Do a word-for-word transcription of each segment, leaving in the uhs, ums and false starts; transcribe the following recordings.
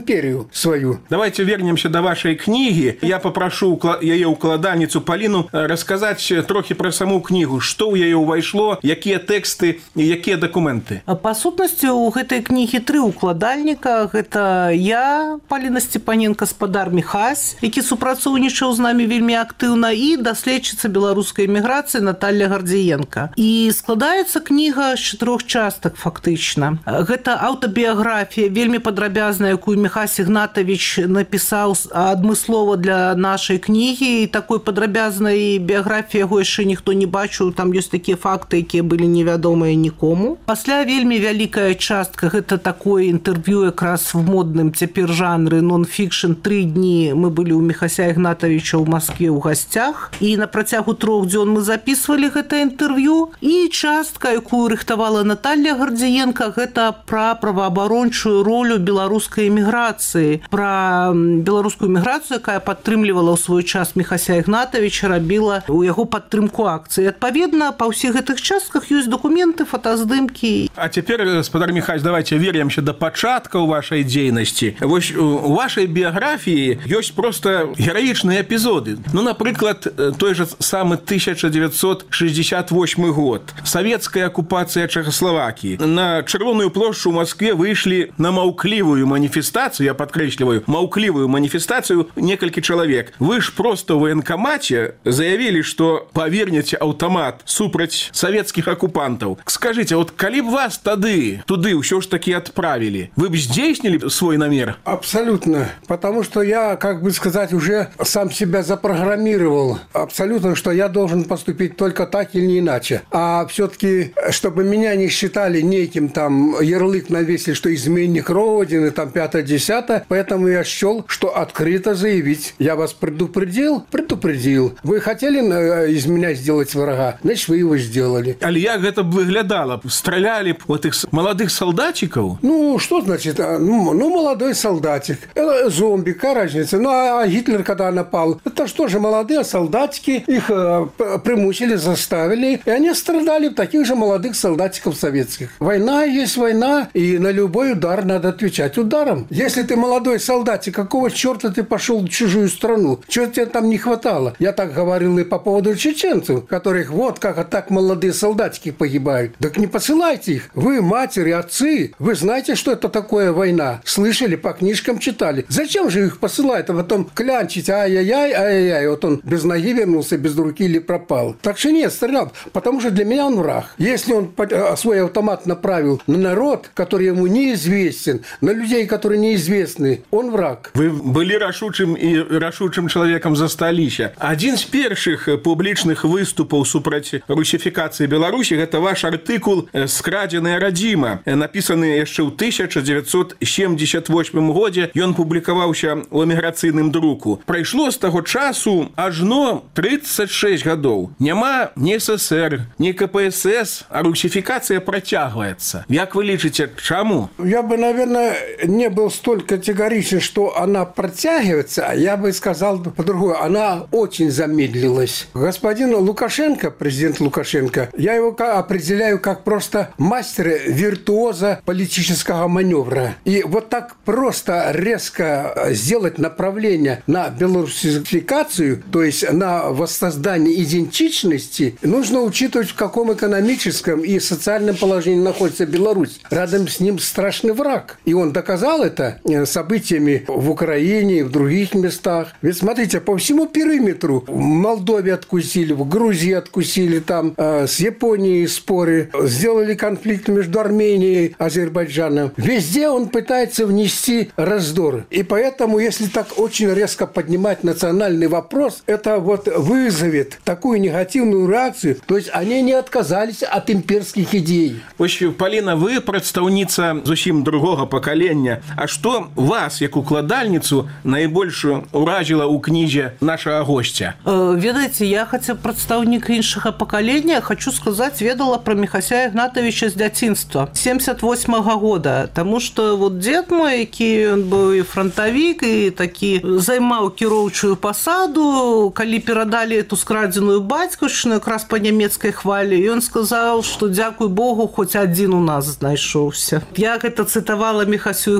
империю свою. Давайте вернемся до вашей книги. Я попрошу яе укладальницу Полину рассказать трохи про саму книгу. Что у яе увайшло, какие тексты и какие документы? По сутнасці, у гэтай кнігі тры укладальніка. Гэта я, Полина Степаненко, спадар Михась, які супрацоўнічаў з намі вельмі актыўна, і даследчыца беларускай эміграцыі Наталья Гордиенко. І складаецца кніга з чатырох частак, фактычна. Гэта аўтабіяграфія, вельмі падрабязная, якую Михась Ігнатович напісаў адмыслова для нашай кнігі, і такой падрабязнай біяграфіі яго яшчэ ніхто не бачыў, там ёсць такія факты, якія былі невядомыя нікому. Пасля вельмі вялікая частка, гэта такое інтэрв'ю якраз в модным цяпер жанры нон-фікшн. Тры дні мы былі ў Михася Ігнатовича ў Маскве ў гасцях, і на працягу трох дзён мы записывалі гэта інтэрв'ю. І частка, якую рыхтавала Наталья Гордиенко, гэта пра праваабарончую ролю беларускай эміграцыі, пра беларускую эміграцыю, якая падтрымлівала ў свой час Михася Ігнатовича, рабіла у яго падтрымку акцыі. Адпаведна, па ўсіх гэтых частках ёсць документы, фотаздымкі. А цяпер, гаспадар Михась, давайте вернемся до пачаткаў вашай дзейнасці. Вось у вашай біяграфіі ёсць просто гераічныя эпізоды. Ну, напрыклад, той же самы тысяча девятьсот шестьдесят восьмы год. Савецкая акупацыя Чехословакии. На Чырвоную плошчу ў Москве выйшлі на маўклівую маніфестацыю, я падкрэсліваю, маўклівую маніфестацыю некалькі чалавек. Вы ж просто ў военкомате заявілі, што павернеце аўтамат супраць савецкіх акупантаў. Скажите, вот калі б вас тады туды ўсё ж таки отправили, вы бы здзейснілі свой намер? Абсолютно. Потому что я, как бы сказать, уже сам себя запрограммировал. Абсолютно, что я должен поступить только так или не иначе. А все-таки, чтобы меня не считали неким там, ярлык навесили, что изменник Родины, там пятое-десятое, поэтому я счел, что открыто заявить. Я вас предупредил? Предупредил. Вы хотели из меня сделать врага? Значит, вы его сделали. Але як гэта б выглядала? Стреляли б вот этих молодых солдатиков? Ну, что значит? Ну, ну молодой солдатик. Это зомби, какая разница? Ну, а Гитлер, когда напал, это что же, молодые солдатики, их э, примусили, заставили, и они страдали в таких же молодых солдатиков советских. Война есть война, и на любой удар надо отвечать ударом. Если ты молодой солдатик, какого черта ты пошел в чужую страну? Чего тебе там не хватало? Я так говорил и по поводу чеченцев, которых вот как так молодые солдатики погибают. Так не посылайте их. Вы, матери, отцы, вы знаете, что это такое война? Слышали, по книжкам читали. Зачем же их посылают, а потом клянчить, ай-яй-яй, ай-яй-яй, вот он без ноги вернулся, без руки или пропал. Так что нет, стрелял, потому что для меня он враг. Если он свой автомат направил на народ, который ему неизвестен, на людей, которые неизвестны, он враг. Вы были рашучым и рашучым человеком за столища. Один из первых публичных выступов супраць русификации Беларуси — это ваш артикул «Скрадзеная радзіма», написаны яшчэ ў тысяча девятьсот семьдесят восьмым годзе. Ён публікаваўся ў эміграцыйным друку. Прайшло з таго часу ажно тридцать шесть гадоў. Няма ні СССР, ні КПСС, а русификация працягваецца. Як вы лічыце, чаму? Я бы, наверное, не был столь категоричен, что она протягивается, а я бы сказал по-другому. Она очень замедлилась. Господин Лукашенко, президент Лукашенко, я его определяю как просто мастера-виртуоза политического маневра. И вот так просто резко сделать направление на белорусификацию, то есть на воссоздание идентичности, нужно учитывать, в каком экономическом и социальном положении находится Беларусь. Рядом с ним страшный враг. И он доказал это событиями в Украине и в других местах. Ведь смотрите, по всему периметру в Молдове откусили, в Грузии откусили, там э, с Японией споры, сделали конфликт между Арменией и Азербайджаном. Везде он пытается внести раздор. И поэтому, если так очень резко поднимать национальный вопрос, это вот вызовет такую негативную реакцию. То есть они не отказались от имперских идей. Ось, Полина, вы прадстаўніца зусім другого пакалення. А што вас, як укладальніцу, найбольш уразіла ў кнізе нашага гостя? Ведаеце, я, хаця прадстаўнік іншага пакалення, хочу сказаць, ведала про Михася Ігнатовича з дзяцінства семьдесят восьмого года. Таму што вот дзед мой, які ён быў і фронтавік, і такі займаў кіроўчую пасаду, калі перадалі эту скрадзеную бацькаўшчыну якраз па нямецкай хвалі, ён сказаў, што дзякуй Богу, хоць адзін у нас знайшоўся. Я гэта цытавала Михасю Ігнатовичу,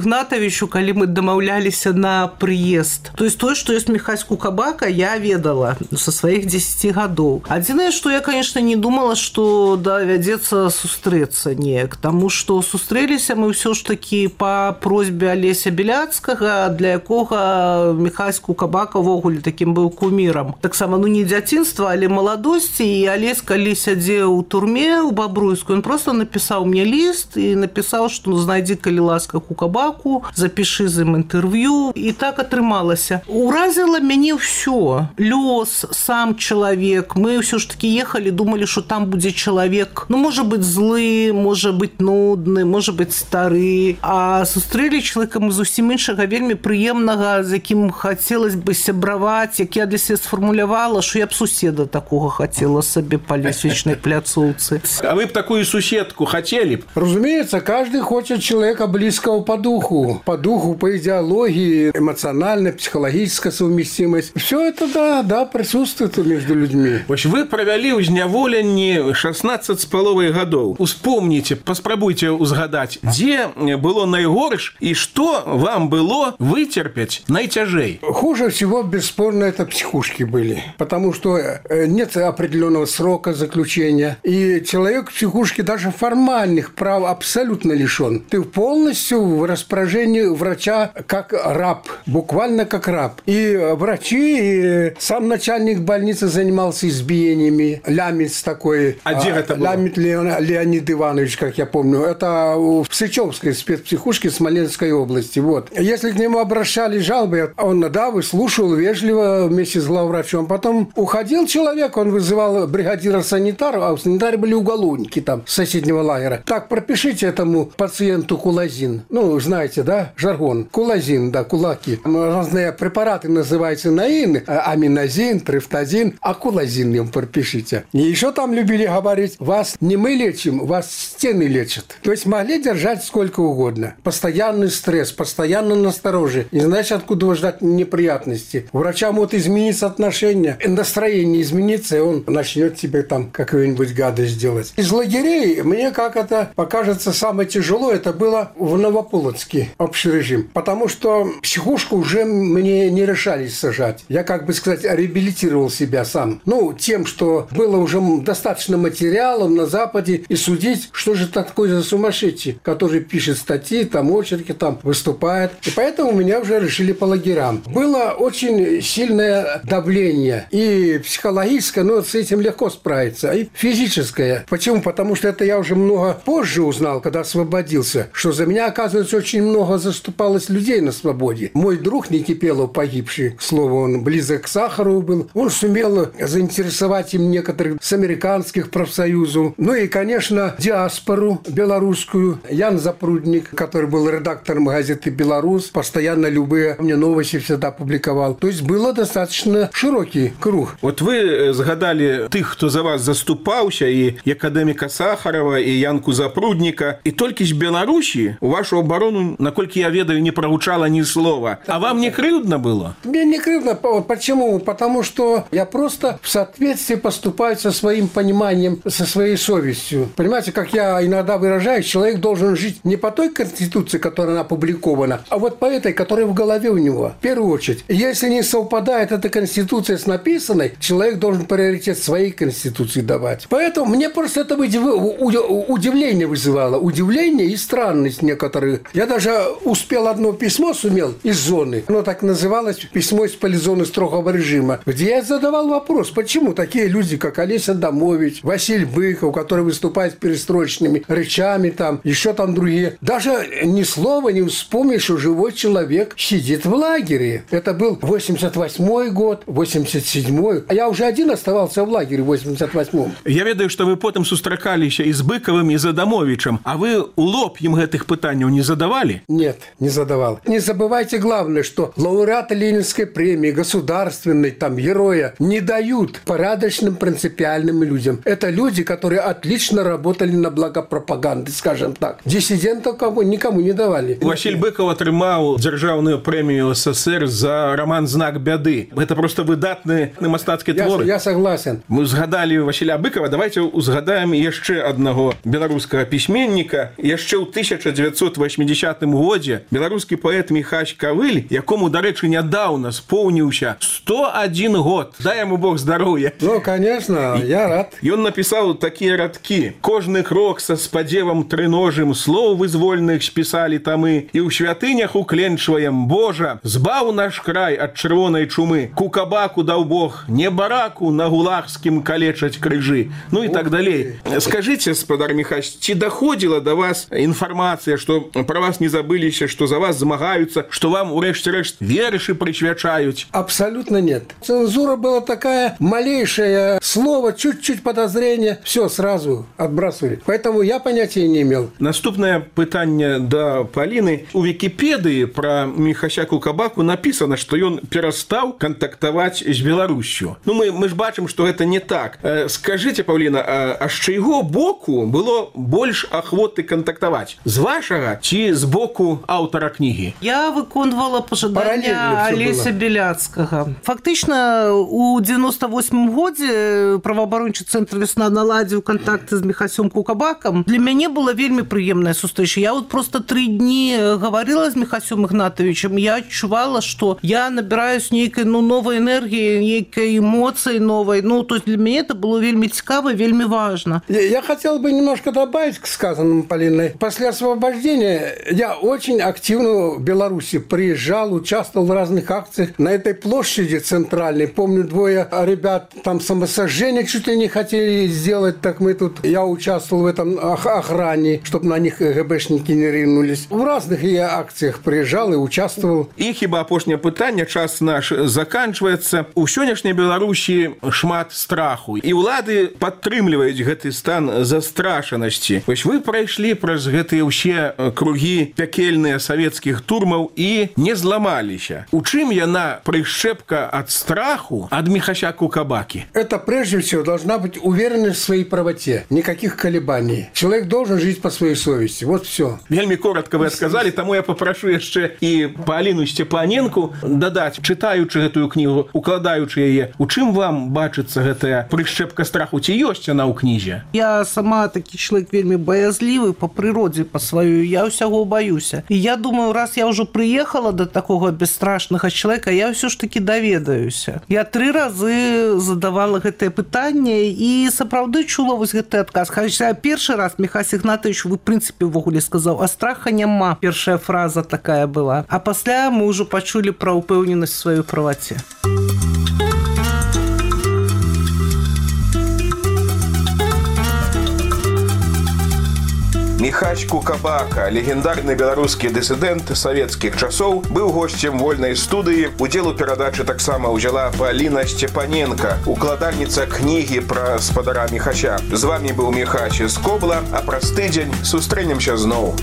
еще, когда мы домовлялись на приезд. То есть то, что есть Михась Кукабака, я ведала со своих десяти годов. Одиное, что я, конечно, не думала, что доведется сустрэцца неяк, тому что сустрэліся мы все ж таки по просьбе Олеся Беляцкага, для якога Михась Кукабака ввогуле таким быў кумірам. Таксама, ну, не дзяцінства, але маладосці, і Олесь, калі сядзеў у турме у Бабруйску, он просто написал мне лист и написал, что ну, знайди, калі ласка, Кукабаку, запиши з ім інтэрв'ю. І так атрымалася. Уразила мяне все. Лёс, сам человек. Мы все ж таки ехали, думали, что там будет человек, ну, может быть, злый, может быть, нудный, может быть, стары. А сустрэлі человека мы зусім іншага, вельмі прыемнага, з якім хацелось бы сябраваць, як я для себя сфармулявала, что я б суседа такого хотела себе по лесвічнай пляцоўцы. А вы б такую суседку хотели б? Разумеется, каждый хочет человека близкого по духу. По духу, по идеологии, эмоциональная, психологическая совместимость. Все это, да, да, присутствует между людьми. Вось вы провялі ў зняволенні шестнадцать з паловай гадоў. Успомніце, паспрабуйце узгадаць, дзе было найгорш и что вам было вытерпеть найцяжэй? Хуже всего, бесспорно, это психушки были. Потому что нет определенного срока заключения. И человек в психушке даже формальных прав абсолютно лишен. Ты полностью в распоряжении врача как раб. Буквально как раб. И врачи, и сам начальник больницы занимался избиениями. Лямец такой. А где это было? Лямец Леонид Иванович, как я помню. Это в Сычевской спецпсихушке Смоленской области. Вот. Если к нему обращались жалобы, он, да, выслушивал вежливо вместе с главврачом. Потом уходил человек, он вызывал бригадира санитара, а у санитара были уголовники там с соседнего лагеря. Так, пропишите этому пациенту кулазин. Ну, знаете, да, жаргон. Кулазин, да, кулаки. Разные препараты называются наин, аминозин, трифтазин, а кулазин им пропишите. И еще там любили говорить, вас не мы лечим, вас стены лечат. То есть могли держать сколько угодно. Постоянный стресс, постоянно настороже. Не знаешь, откуда ждать неприятности. У врача может измениться отношение, настроение изменится, и он начнет тебе там какую-нибудь гадость делать. Из лагерей, мне как это покажется самое тяжело, это было в Новополоцке, общий режим. Потому что психушку уже мне не решались сажать. Я, как бы сказать, реабилитировал себя сам. Ну, тем, что было уже достаточно материалов на Западе, и судить, что же такое за сумасшедший, который пишет статьи, там очерки, там выступает. И поэтому меня уже решили по лагерям. Было очень сильное давление. И психологическое, но с этим легко справиться. И физическое. Почему? Потому что это я уже много позже узнал, когда освободился, что за меня, оказывается, очень много заступалось людей на свободе. Мой друг Никипелов, погибший, к слову, он близок к Сахарову был, он сумел заинтересовать им некоторых с американских профсоюзов. Ну и, конечно, диаспору белорусскую. Ян Запрудник, который был редактором газеты «Беларусь», постоянно любые мне новости всегда публиковал. То есть было достаточно широкий круг. Вот вы згадали тых, хто за вас заступаўся, і акадэміка Сахарова, і Янку Запрудніка. І толькі з Беларусі у вашу оборону, наколькі я ведаю, не прогучало ни слова. А вам не крыўдна было? Мне не крыўдна. Почему? Потому что я просто в соответствии поступаю со своим пониманием, со своей совестью. Понимаете, как я иногда выражаюсь, человек должен жить не по той конституции, которая опубликована, а вот по этой, которая в голове у него. В первую очередь. Если не совпадает эта конституция с написанной, человек должен приоритет своей конституции давать. Поэтому мне просто это удивление вызывало. Удивление и странность некоторых. Я даже успел одно письмо сумел из зоны. Оно так называлось «Письмо из полизоны строгого режима», где я задавал вопрос, почему такие люди, как Олесь Адамович, Василий Быков, который выступает с перестроечными речами, там, еще там другие, даже ни слова не вспомнишь, что живой человек сидит в лагере. Это был восемьдесят восьмой год, восемьдесят седьмой. А я уже один оставался в лагере в восемьдесят восьмом. Я ведаю, что вы потом сустракаліся і з Быковым, і з Адамовичем. А вы у лоб им гэтых пытанняў не задавали? Нет, не задавал. Не забывайте главное, что лауреаты Ленинской премии, государственной, там, героя, не дают порядочным, принципиальным людям. Это люди, которые отлично работали на благо пропаганды, скажем так. Диссидентов кого никому не давали. Василь Быков атрымаў дзяржаўную прэмію СССР за роман «Знак бяды». Это просто выдатны мастацкі твор. Я, я согласен. Мы узгадали Василя Быкова. Давайте узгадаем яшчэ аднаго беларускага пісьменніка. Яшчэ ў тысяча дзевяцьсот восьмидесятым годзе годзе беларускі паэт Міхась Кавыль, якому, дарэчы, нядаўна споўніўся сто адзін год. Дай яму Бог здароўя. Ну, конечно, я рад. Ён напісаў такія радкі: кожны крок са спадзевам трыножым, слоў вызвольных спісалі тамы, і ў святынях укленчваем: Божа, збаў наш край ад чырвонай чумы, кукабаку даў Бог, не бараку на гулагскім калечаць крыжы. Ну і так далей. Скажыце, спадар Міхась, ці даходзіла да вас інфармацыя, што пра вас не забыліся, што за вас змагаюцца, што вам урэшце рэшт вершы прысвячаюць? Абсолютно нет. Цензура была такая, малейшее слово, чуть-чуть подозрение, все сразу отбрасывали. Поэтому я понятия не имел. Наступное пытанне да Паліны. У Вікіпедыі пра Міхася Кукабаку напісана, што ён перастаў кантактаваць з Беларусью. Ну, мы, мы ж бачым, што гэта не так. Скажыце, Паўліна, а, а з чыйго боку было больш ахвоты кантактаваць? З вашага ці з боку аўтара кнігі? Я выконвала пажадання Алеся Беляцкага. Фактычна, у девяносто восьмым годзе праваабарончы цэнтр «Весна» наладзіў кантакты з Міхасём Кукабакам. Для мяне была вельмі прыемная сустрэча. Я вот просто три дні гаварыла з Міхасём Ігнатовичем. Я адчувала, што я набіраюсь нейкай, ну, новай энергіі, нейкай эмоцыі новай. Ну, то есть для мяне это было вельмі цікава, вельмі важно. Я, я хотел бы немножко добавить к сказанному Полиной. После освобождения я очень активно в Беларуси приезжал, участвовал в разных акциях. На этой площади центральной, помню, двое ребят там самосожжение чуть ли не хотели сделать, так мы тут, я участвовал в этом охране, чтобы на них ГБшники не ринулись. В разных я акциях приезжал и участвовал. І хіба апошняе пытанне, час наш заканчваецца. У сённяшняй Беларусі шмат страху, і ўлады падтрымліваюць гэты стан застрашанасці. Вось вы прайшлі праз гэтыя ўсе кругі пякельныя савецкіх турмаў і не зламаліся. У чым яна прышчэпка ад страху ад Міхася Кукабакі? Это прежде всего должна быть уверенность в своей правоте. Никаких колебаний. Человек должен жить по своей совести. Вот все. Вельмі коротко вы сказали, таму я попрошу яшчэ і Паліну Сцепаненку дадаць, чытаючы гэтую кнігу, укладаючы яе. У чым вам бачыцца гэтая прышчэпка страху? Ці ёсць яна ў кнізе? Я сама такі чалавек вельмі баязлівы по прыродзе, по сваёй. Я ўсяго баюся. І я думаю, раз я ўжо прыехала до такого бесстрашнага чалавека, я ўсё ж таки даведаюся. Я тры разы задавала гэтае пытанне і сапраўды чула вось гэты адказ. Хаця першы раз Міхась Ігнатович, вы, в прынцыпе, увогуле сказаў: а страха няма. Першая фраза такая была. А пасля мы ўжо пачулі пра ўпэўненасць у сваёй праваце. Міхась Кукабака, легендарны беларускі дысідэнт савецкіх часоў, быў госцем вольнай студыі. Удзел у перадачы таксама ўзяла Паліна Сцепаненка, укладальніца кнігі пра спадара Міхася. З вамі быў Міхась з Кобла, а праз тыдзень сустрэнемся зноў.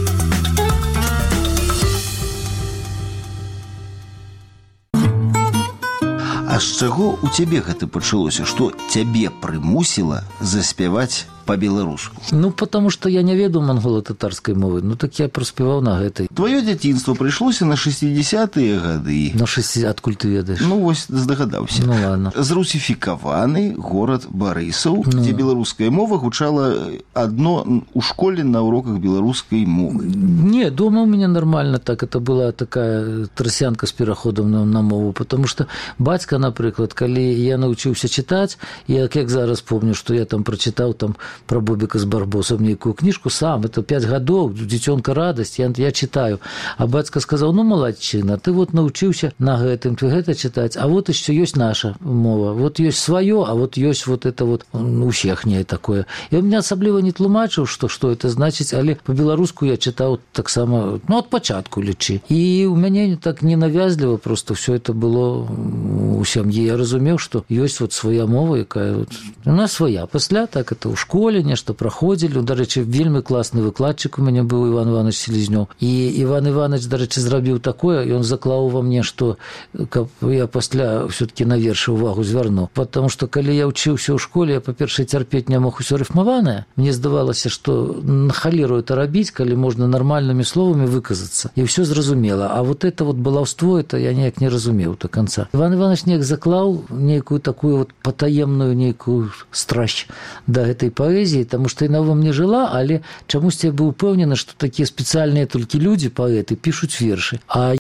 А з чаго у цябе гэта пачалося, што цябе прымусіла заспяваць по-беларуску? Ну, потому что я не ведаю монголо-татарской мовы. Ну, так я проспевал на гэтай. Твоё дзяцінства прыйшлося на шестидесятые гады. На шестьдесят, адкуль ты ведаеш? Ну, вось здагадаўся. Ну, ладно. Зрусіфікаваны горад Барысаў, ну. дзе беларуская мова гучала адно у школе на уроках беларускай мовы. Не, дома у меня нормально так. Это была такая трасянка с пераходом на, на мову, потому что бацька, напрыклад, калі я научыўся чытаць, я як зараз помню, что я там прочитал там про Бобика с Барбосом некую книжку сам, это пять годов, дзіцёнка радость, я, я читаю. А бацька сказал: ну, молодчина, ты вот научился на гэтым, ты гэта читать, а вот еще есть наша мова, вот есть свое, а вот есть вот это вот у всехняе такое. И у меня асабліва не тлумачыў, что, что это значит, але по-беларуску я читал таксама, ну, от пачатку лічы. И у мяне так ненавязліва просто все это было у сям'і. Я разумеў, что есть вот своя мова, якая вот, у нас своя. Пасля так это ў школе нешта праходзілі. Дарэчы, вельмі класны выкладчык у мяне быў Іван Іванович Селезнёў. І Іван Іванович, дарэчы, зрабіў такое, ён заклаў ва мне, што каб я пасля все-таки на вершы увагу звярну. Потому что калі я ўчыўся ў школе, я, па-першае, цярпець не мог усё рыфмаванае. Мне здавалася, што на халеру это рабіць, калі можна нармальнымі словамі выказацца. І ўсё зразумела. А вот это вот балаўство, это я ніяк не разумеў до конца. Іван Іванович неяк заклаў нейкую такую вот патаемную нейкую страсть да гэтай паэзіі, таму што яна ва мне жыла, але чамусьці я быў упэўнены, што такія спецыяльныя толькі людзі паэты пішуць вершы. А